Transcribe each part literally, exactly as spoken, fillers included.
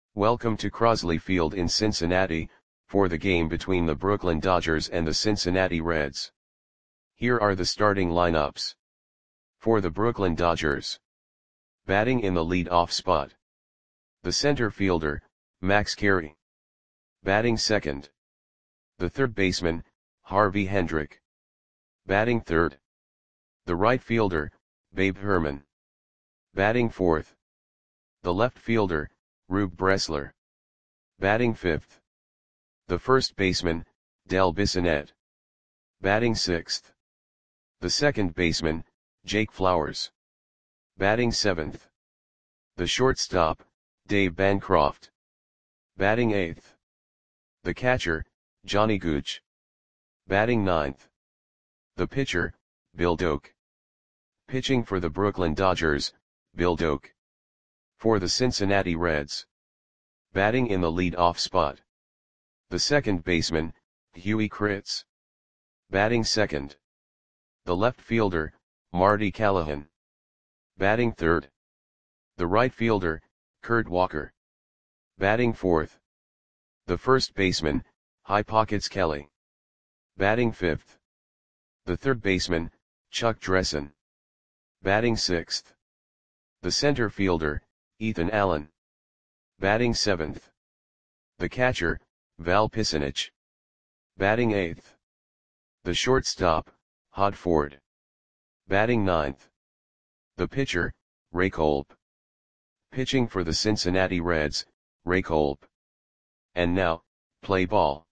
Welcome to Crosley Field in Cincinnati, for the game between the Brooklyn Dodgers and the Cincinnati Reds. Here are the starting lineups. For the Brooklyn Dodgers. Batting in the lead-off spot. The center fielder, Max Carey. Batting second. The third baseman, Harvey Hendrick. Batting third. The right fielder, Babe Herman. Batting fourth. The left fielder, Rube Bressler. Batting fifth. The first baseman, Del Bissonette. Batting sixth. The second baseman, Jake Flowers. Batting seventh. The shortstop, Dave Bancroft. Batting eighth. The catcher, Johnny Gooch. Batting ninth. The pitcher, Bill Doak. Pitching for the Brooklyn Dodgers, Bill Doak. For the Cincinnati Reds. Batting in the lead-off spot. The second baseman, Huey Kritz. Batting second. The left fielder, Marty Callahan. Batting third. The right fielder, Kurt Walker. Batting fourth. The first baseman, High Pockets Kelly. Batting fifth. The third baseman, Chuck Dressen. Batting sixth. The center fielder, Ethan Allen. Batting seventh. The catcher, Val Pisanich. Batting eighth. The shortstop, Hod Ford. Batting ninth. The pitcher, Ray Kolb. Pitching for the Cincinnati Reds, Ray Kolb. And now, play ball.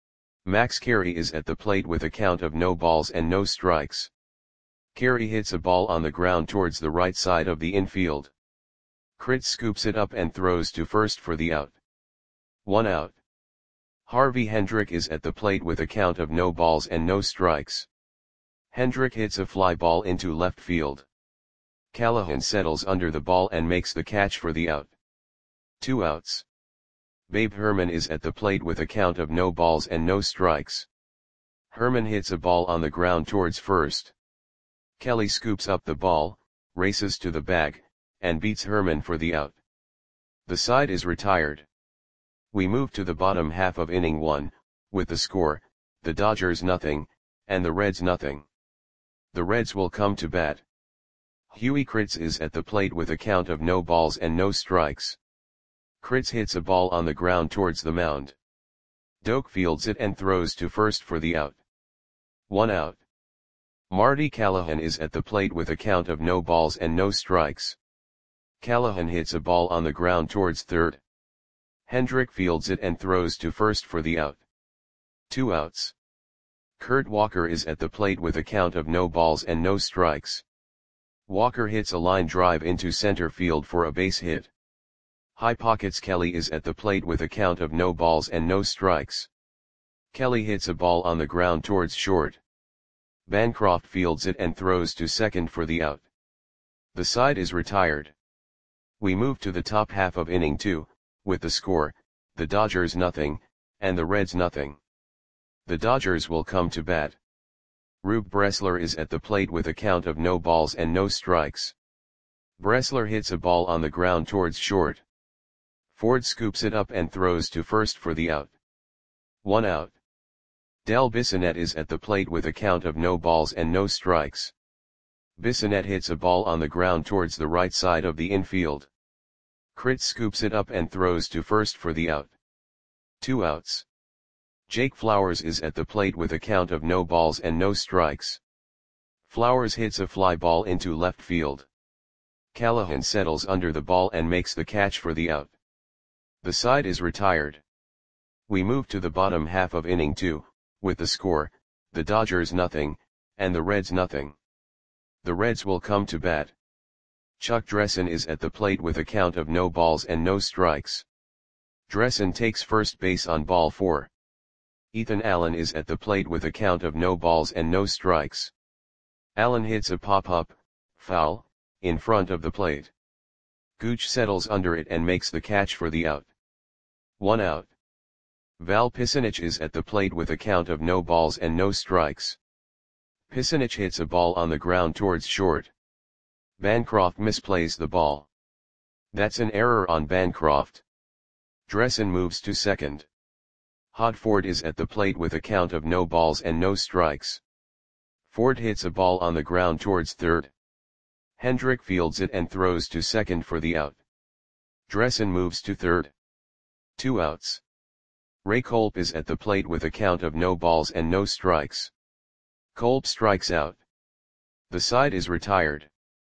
Max Carey is at the plate with a count of no balls and no strikes. Carey hits a ball on the ground towards the right side of the infield. Kritz scoops it up and throws to first for the out. One out. Harvey Hendrick is at the plate with a count of no balls and no strikes. Hendrick hits a fly ball into left field. Callahan settles under the ball and makes the catch for the out. Two outs. Babe Herman is at the plate with a count of no balls and no strikes. Herman hits a ball on the ground towards first. Kelly scoops up the ball, races to the bag, and beats Herman for the out. The side is retired. We move to the bottom half of inning one, with the score, the Dodgers nothing, and the Reds nothing. The Reds will come to bat. Huey Kritz is at the plate with a count of no balls and no strikes. Kritz hits a ball on the ground towards the mound. Doak fields it and throws to first for the out. One out. Marty Callahan is at the plate with a count of no balls and no strikes. Callahan hits a ball on the ground towards third. Hendrick fields it and throws to first for the out. Two outs. Kurt Walker is at the plate with a count of no balls and no strikes. Walker hits a line drive into center field for a base hit. High Pockets Kelly is at the plate with a count of no balls and no strikes. Kelly hits a ball on the ground towards short. Bancroft fields it and throws to second for the out. The side is retired. We move to the top half of inning two, with the score, the Dodgers nothing, and the Reds nothing. The Dodgers will come to bat. Rube Bressler is at the plate with a count of no balls and no strikes. Bressler hits a ball on the ground towards short. Ford scoops it up and throws to first for the out. One out. Del Bissonette is at the plate with a count of no balls and no strikes. Bissonette hits a ball on the ground towards the right side of the infield. Kritz scoops it up and throws to first for the out. Two outs. Jake Flowers is at the plate with a count of no balls and no strikes. Flowers hits a fly ball into left field. Callahan settles under the ball and makes the catch for the out. The side is retired. We move to the bottom half of inning two, with the score, the Dodgers nothing, and the Reds nothing. The Reds will come to bat. Chuck Dressen is at the plate with a count of no balls and no strikes. Dressen takes first base on ball four. Ethan Allen is at the plate with a count of no balls and no strikes. Allen hits a pop-up, foul, in front of the plate. Gooch settles under it and makes the catch for the out. One out. Val Pisanich is at the plate with a count of no balls and no strikes. Pisanich hits a ball on the ground towards short. Bancroft misplays the ball. That's an error on Bancroft. Dressen moves to second. Hodford is at the plate with a count of no balls and no strikes. Ford hits a ball on the ground towards third. Hendrick fields it and throws to second for the out. Dressen moves to third. Two outs. Ray Kolb is at the plate with a count of no balls and no strikes. Kolb strikes out. The side is retired.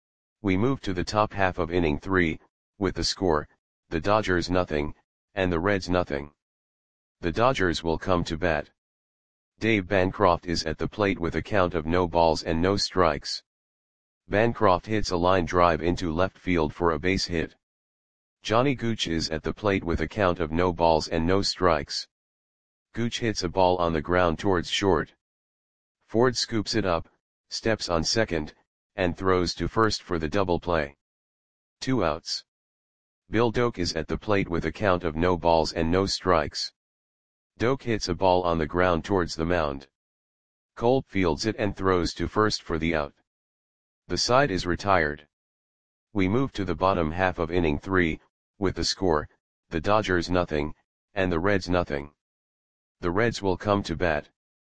We move to the top half of inning three, with the score, the Dodgers nothing, and the Reds nothing. The Dodgers will come to bat. Dave Bancroft is at the plate with a count of no balls and no strikes. Bancroft hits a line drive into left field for a base hit. Johnny Gooch is at the plate with a count of no balls and no strikes. Gooch hits a ball on the ground towards short. Ford scoops it up, steps on second, and throws to first for the double play. Two outs. Bill Doak is at the plate with a count of no balls and no strikes. Doak hits a ball on the ground towards the mound. Kolb fields it and throws to first for the out. The side is retired. We move to the bottom half of inning three, with the score, the Dodgers nothing, and the Reds nothing. The Reds will come to bat.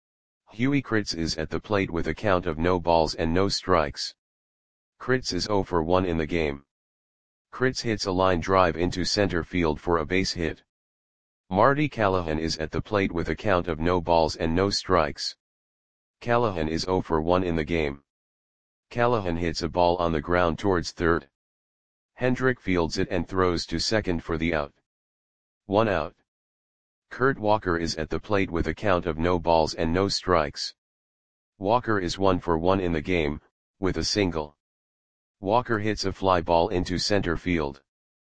Huey Kritz is at the plate with a count of no balls and no strikes. Kritz is oh for one in the game. Kritz hits a line drive into center field for a base hit. Marty Callahan is at the plate with a count of no balls and no strikes. Callahan is oh for one in the game. Callahan hits a ball on the ground towards third. Hendrick fields it and throws to second for the out. One out. Kurt Walker is at the plate with a count of no balls and no strikes. Walker is one for one in the game, with a single. Walker hits a fly ball into center field.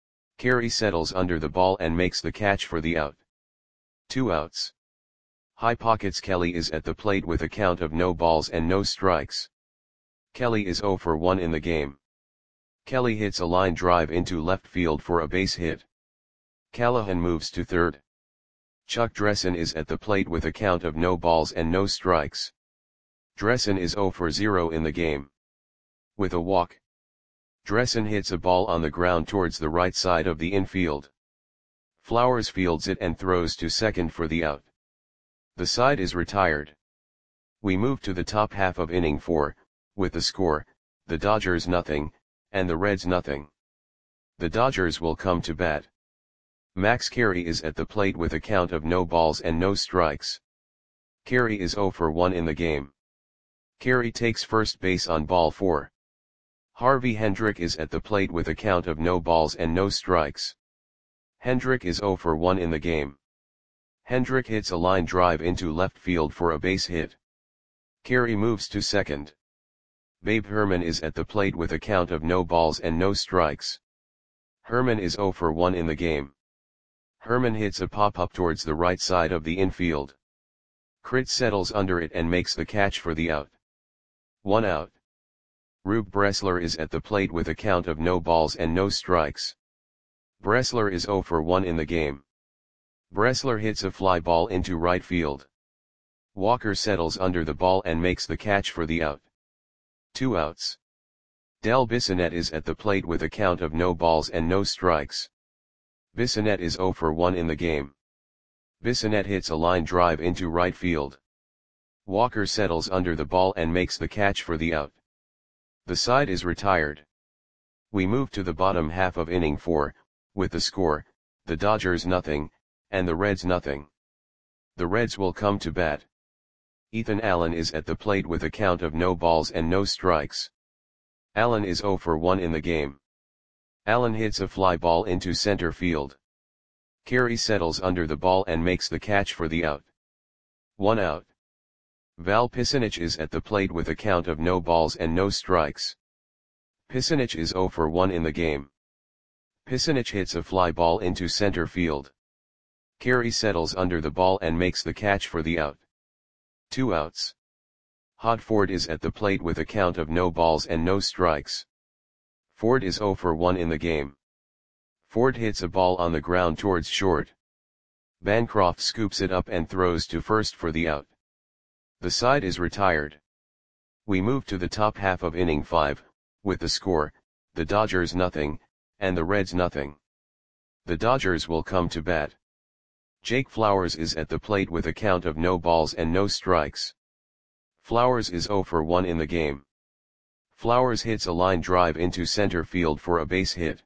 Carey settles under the ball and makes the catch for the out. Two outs. High Pockets Kelly is at the plate with a count of no balls and no strikes. Kelly is oh for one in the game. Kelly hits a line drive into left field for a base hit. Callahan moves to third. Chuck Dressen is at the plate with a count of no balls and no strikes. Dressen is oh for zero in the game. With a walk. Dressen hits a ball on the ground towards the right side of the infield. Flowers fields it and throws to second for the out. The side is retired. We move to the top half of inning four, with the score, the Dodgers nothing, and the Reds nothing. The Dodgers will come to bat. Max Carey is at the plate with a count of no balls and no strikes. Carey is oh for one in the game. Carey takes first base on ball four. Harvey Hendrick is at the plate with a count of no balls and no strikes. Hendrick is oh for one in the game. Hendrick hits a line drive into left field for a base hit. Carey moves to second. Babe Herman is at the plate with a count of no balls and no strikes. Herman is oh for one in the game. Herman hits a pop-up towards the right side of the infield. Kritz settles under it and makes the catch for the out. One out. Rube Bressler is at the plate with a count of no balls and no strikes. Bressler is oh for one in the game. Bressler hits a fly ball into right field. Walker settles under the ball and makes the catch for the out. Two outs. Del Bissonette is at the plate with a count of no balls and no strikes. Bissonette is oh for one in the game. Bissonette hits a line drive into right field. Walker settles under the ball and makes the catch for the out. The side is retired. We move to the bottom half of inning four, with the score, the Dodgers nothing, and the Reds nothing. The Reds will come to bat. Ethan Allen is at the plate with a count of no balls and no strikes. Allen is oh for one in the game. Allen hits a fly ball into center field. Carey settles under the ball and makes the catch for the out. One out. Val Pisanich is at the plate with a count of no balls and no strikes. Pisanich is oh for one in the game. Pisanich hits a fly ball into center field. Carey settles under the ball and makes the catch for the out. Two outs. Hodford is at the plate with a count of no balls and no strikes. Ford is oh for one in the game. Ford hits a ball on the ground towards short. Bancroft scoops it up and throws to first for the out. The side is retired. We move to the top half of inning five, with the score, the Dodgers nothing, and the Reds nothing. The Dodgers will come to bat. Jake Flowers is at the plate with a count of no balls and no strikes. Flowers is zero for one in the game. Flowers hits a line drive into center field for a base hit.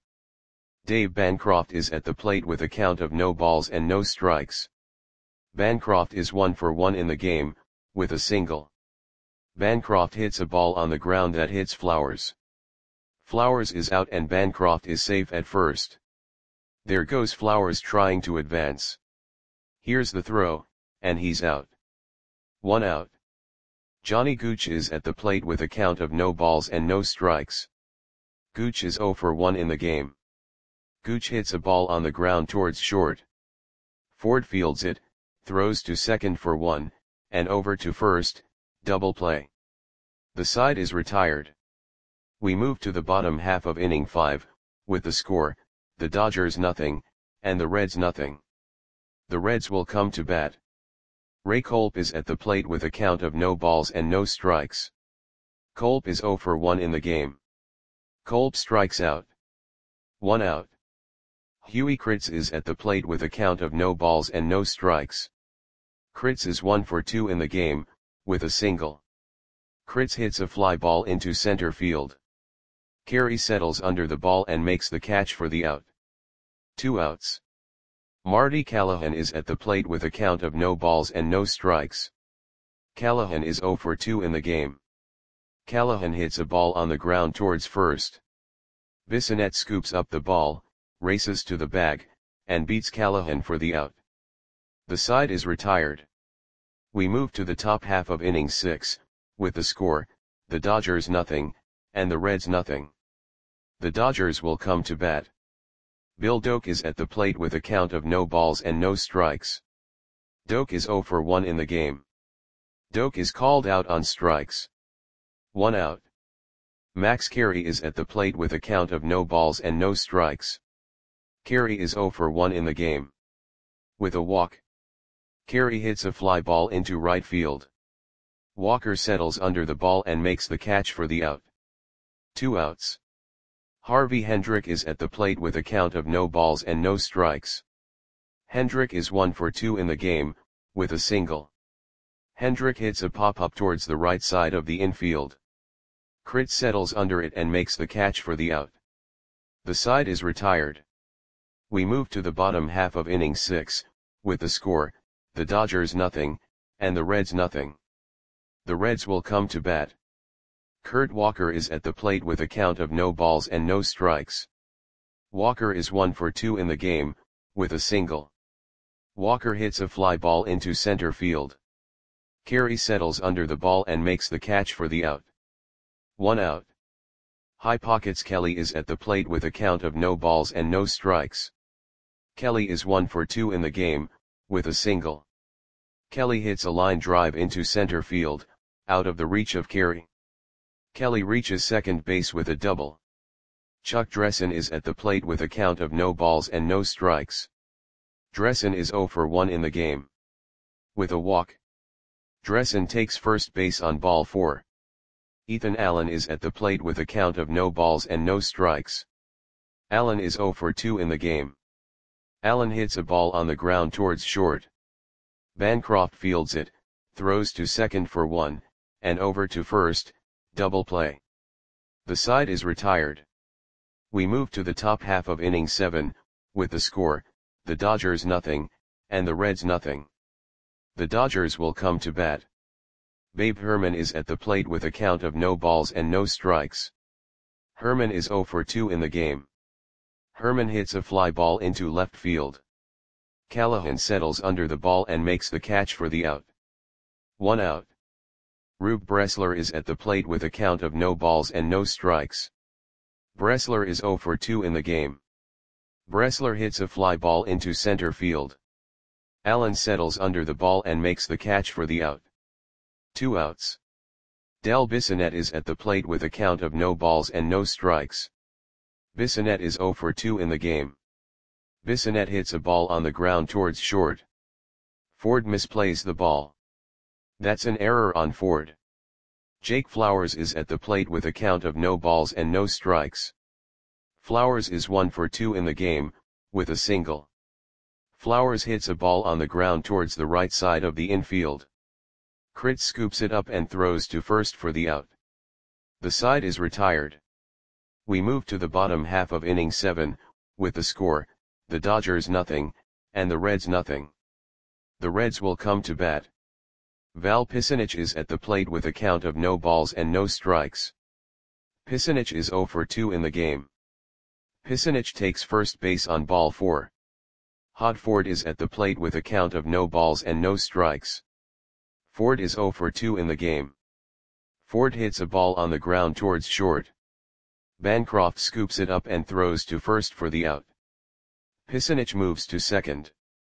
Dave Bancroft is at the plate with a count of no balls and no strikes. Bancroft is one for one in the game, with a single. Bancroft hits a ball on the ground that hits Flowers. Flowers is out and Bancroft is safe at first. There goes Flowers trying to advance. Here's the throw, and he's out. One out. Johnny Gooch is at the plate with a count of no balls and no strikes. Gooch is zero for one in the game. Gooch hits a ball on the ground towards short. Ford fields it, throws to second for one, and over to first, double play. The side is retired. We move to the bottom half of inning five, with the score, the Dodgers nothing, and the Reds nothing. The Reds will come to bat. Ray Kolb is at the plate with a count of no balls and no strikes. Kolb is zero for one in the game. Kolb strikes out. One out. Huey Kritz is at the plate with a count of no balls and no strikes. Kritz is one for two in the game, with a single. Kritz hits a fly ball into center field. Carey settles under the ball and makes the catch for the out. Two outs. Marty Callahan is at the plate with a count of no balls and no strikes. Callahan is zero for two in the game. Callahan hits a ball on the ground towards first. Bissonette scoops up the ball, races to the bag, and beats Callahan for the out. The side is retired. We move to the top half of inning six, with the score, the Dodgers nothing, and the Reds nothing. The Dodgers will come to bat. Bill Doak is at the plate with a count of no balls and no strikes. Doak is zero for one in the game. Doak is called out on strikes. One out. Max Carey is at the plate with a count of no balls and no strikes. Carey is zero for one in the game. With a walk. Carey hits a fly ball into right field. Walker settles under the ball and makes the catch for the out. Two outs. Harvey Hendrick is at the plate with a count of no balls and no strikes. Hendrick is one for two in the game, with a single. Hendrick hits a pop-up towards the right side of the infield. Kritz settles under it and makes the catch for the out. The side is retired. We move to the bottom half of inning six, with the score, the Dodgers nothing, and the Reds nothing. The Reds will come to bat. Kurt Walker is at the plate with a count of no balls and no strikes. Walker is one for two in the game, with a single. Walker hits a fly ball into center field. Carey settles under the ball and makes the catch for the out. One out. High Pockets Kelly is at the plate with a count of no balls and no strikes. Kelly is one for two in the game, with a single. Kelly hits a line drive into center field, out of the reach of Carey. Kelly reaches second base with a double. Chuck Dressen is at the plate with a count of no balls and no strikes. Dressen is zero for one in the game. With a walk. Dressen takes first base on ball four. Ethan Allen is at the plate with a count of no balls and no strikes. Allen is zero for two in the game. Allen hits a ball on the ground towards short. Bancroft fields it, throws to second for one, and over to first, double play. The side is retired. We move to the top half of inning seven, with the score, the Dodgers nothing, and the Reds nothing. The Dodgers will come to bat. Babe Herman is at the plate with a count of no balls and no strikes. Herman is zero for two in the game. Herman hits a fly ball into left field. Callahan settles under the ball and makes the catch for the out. One out. Rube Bressler is at the plate with a count of no balls and no strikes. Bressler is zero for two in the game. Bressler hits a fly ball into center field. Allen settles under the ball and makes the catch for the out. Two outs. Del Bissonette is at the plate with a count of no balls and no strikes. Bissonette is zero for two in the game. Bissonette hits a ball on the ground towards short. Ford misplays the ball. That's an error on Ford. Jake Flowers is at the plate with a count of no balls and no strikes. Flowers is one for two in the game, with a single. Flowers hits a ball on the ground towards the right side of the infield. Crit scoops it up and throws to first for the out. The side is retired. We move to the bottom half of inning seven, with the score, the Dodgers nothing, and the Reds nothing. The Reds will come to bat. Val Pisanic is at the plate with a count of no balls and no strikes. Pisanic is zero for two in the game. Pisanic takes first base on ball four. Hod Ford is at the plate with a count of no balls and no strikes. Ford is zero for two in the game. Ford hits a ball on the ground towards short. Bancroft scoops it up and throws to first for the out. Pisanic moves to second.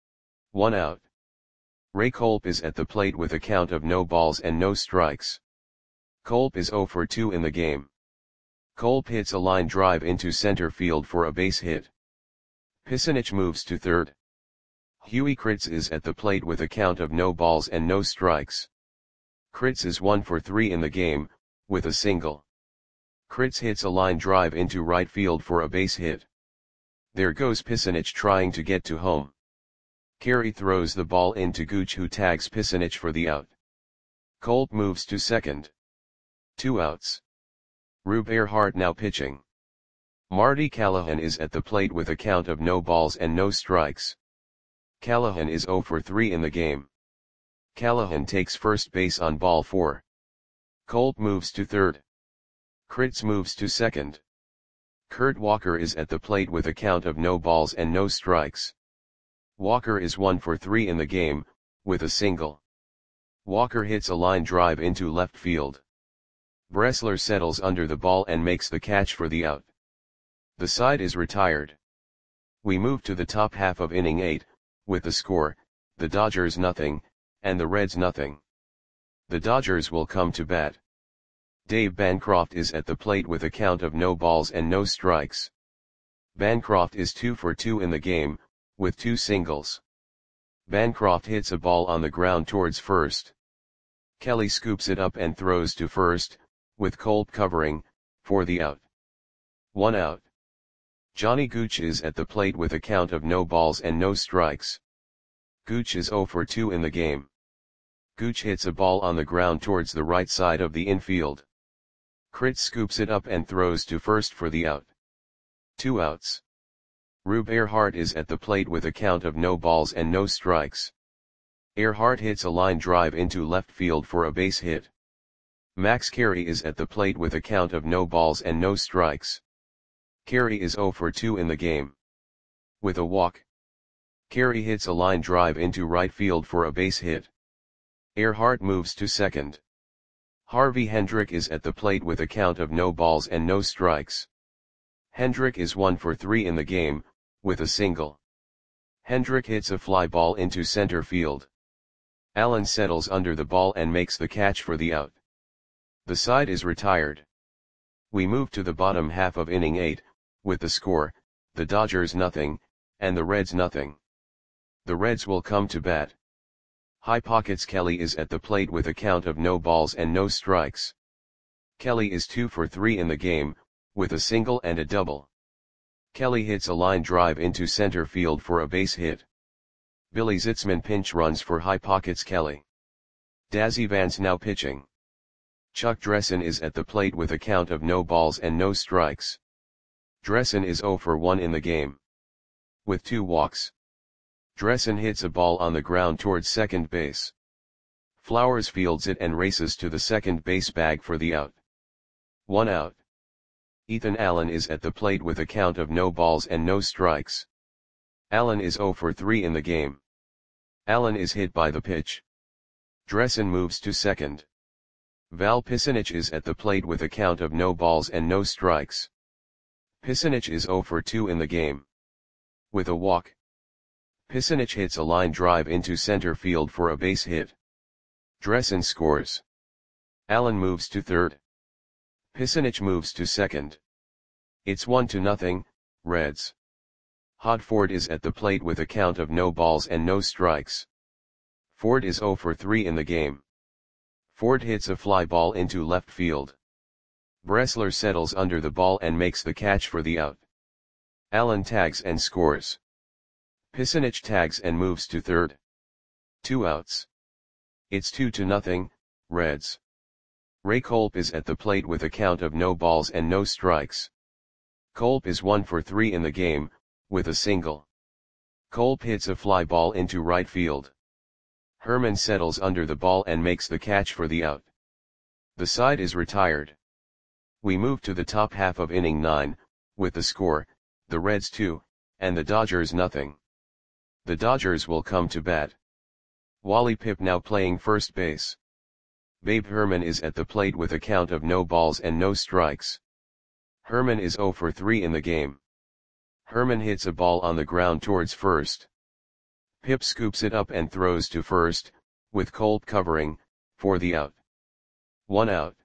One out. Ray Kolb is at the plate with a count of no balls and no strikes. Kolb is zero for two in the game. Kolb hits a line drive into center field for a base hit. Pisanic moves to third. Huey Kritz is at the plate with a count of no balls and no strikes. Kritz is one for three in the game, with a single. Kritz hits a line drive into right field for a base hit. There goes Pisanic trying to get to home. Carey throws the ball into Gooch, who tags Pisanic for the out. Kolb moves to second. Two outs. Rube Earhart now pitching. Marty Callahan is at the plate with a count of no balls and no strikes. Callahan is zero for three in the game. Callahan takes first base on ball four. Kolb moves to third. Kritz moves to second. Kurt Walker is at the plate with a count of no balls and no strikes. Walker is one for three in the game, with a single. Walker hits a line drive into left field. Bressler settles under the ball and makes the catch for the out. The side is retired. We move to the top half of inning eight, with the score, the Dodgers nothing, and the Reds nothing. The Dodgers will come to bat. Dave Bancroft is at the plate with a count of no balls and no strikes. Bancroft is two for two in the game, with two singles. Bancroft hits a ball on the ground towards first. Kelly scoops it up and throws to first, with Kolb covering, for the out. One out. Johnny Gooch is at the plate with a count of no balls and no strikes. Gooch is zero for two in the game. Gooch hits a ball on the ground towards the right side of the infield. Kritz scoops it up and throws to first for the out. Two outs. Rube Earhart is at the plate with a count of no balls and no strikes. Earhart hits a line drive into left field for a base hit. Max Carey is at the plate with a count of no balls and no strikes. Carey is zero for two in the game. With a walk. Carey hits a line drive into right field for a base hit. Earhart moves to second. Harvey Hendrick is at the plate with a count of no balls and no strikes. Hendrick is one for three in the game, with a single. Hendrick hits a fly ball into center field. Allen settles under the ball and makes the catch for the out. The side is retired. We move to the bottom half of inning eight, with the score, the Dodgers nothing, and the Reds nothing. The Reds will come to bat. High Pockets Kelly is at the plate with a count of no balls and no strikes. Kelly is two for three in the game, with a single and a double. Kelly hits a line drive into center field for a base hit. Billy Zitzman pinch runs for High Pockets Kelly. Dazzy Vance now pitching. Chuck Dressen is at the plate with a count of no balls and no strikes. Dressen is zero for one in the game. With two walks. Dressen hits a ball on the ground towards second base. Flowers fields it and races to the second base bag for the out. One out. Ethan Allen is at the plate with a count of no balls and no strikes. Allen is zero for three in the game. Allen is hit by the pitch. Dressen moves to second. Val Pisanic is at the plate with a count of no balls and no strikes. Pisanic is zero for two in the game. With a walk. Pisanic hits a line drive into center field for a base hit. Dressen scores. Allen moves to third. Pisanic moves to second. It's one to nothing, Reds. Hod Ford is at the plate with a count of no balls and no strikes. Ford is zero for three in the game. Ford hits a fly ball into left field. Bressler settles under the ball and makes the catch for the out. Allen tags and scores. Pissanich tags and moves to third. Two outs. It's two to nothing, Reds. Ray Kolb is at the plate with a count of no balls and no strikes. Kolb is one for three in the game, with a single. Kolb hits a fly ball into right field. Herman settles under the ball and makes the catch for the out. The side is retired. We move to the top half of inning nine, with the score, the Reds two, and the Dodgers nothing. The Dodgers will come to bat. Wally Pipp now playing first base. Babe Herman is at the plate with a count of no balls and no strikes. Herman is zero for three in the game. Herman hits a ball on the ground towards first. Pipp scoops it up and throws to first, with Kolb covering, for the out. One out.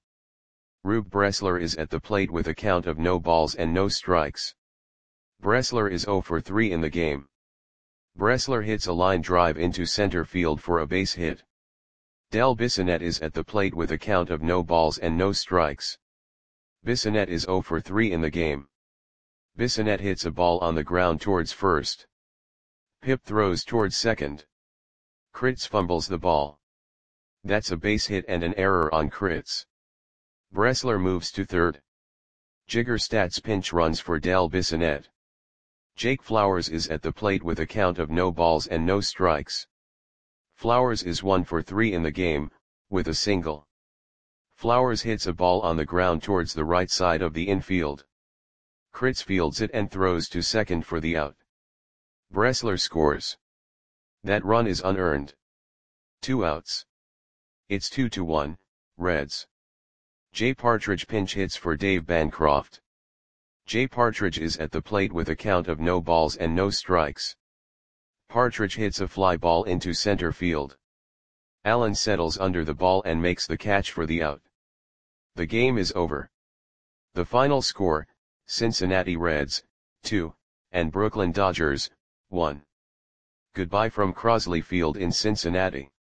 Rube Bressler is at the plate with a count of no balls and no strikes. Bressler is zero for three in the game. Bressler hits a line drive into center field for a base hit. Del Bissonette is at the plate with a count of no balls and no strikes. Bissonette is zero for three in the game. Bissonette hits a ball on the ground towards first. Pipp throws towards second. Kritz fumbles the ball. That's a base hit and an error on Kritz. Bressler moves to third. Jigger Stats pinch runs for Del Bissonette. Jake Flowers is at the plate with a count of no balls and no strikes. Flowers is one for three in the game, with a single. Flowers hits a ball on the ground towards the right side of the infield. Kritz fields it and throws to second for the out. Bressler scores. That run is unearned. Two outs. It's two to one, Reds. Jay Partridge pinch hits for Dave Bancroft. Jay Partridge is at the plate with a count of no balls and no strikes. Partridge hits a fly ball into center field. Allen settles under the ball and makes the catch for the out. The game is over. The final score, Cincinnati Reds, two, and Brooklyn Dodgers, one. Goodbye from Crosley Field in Cincinnati.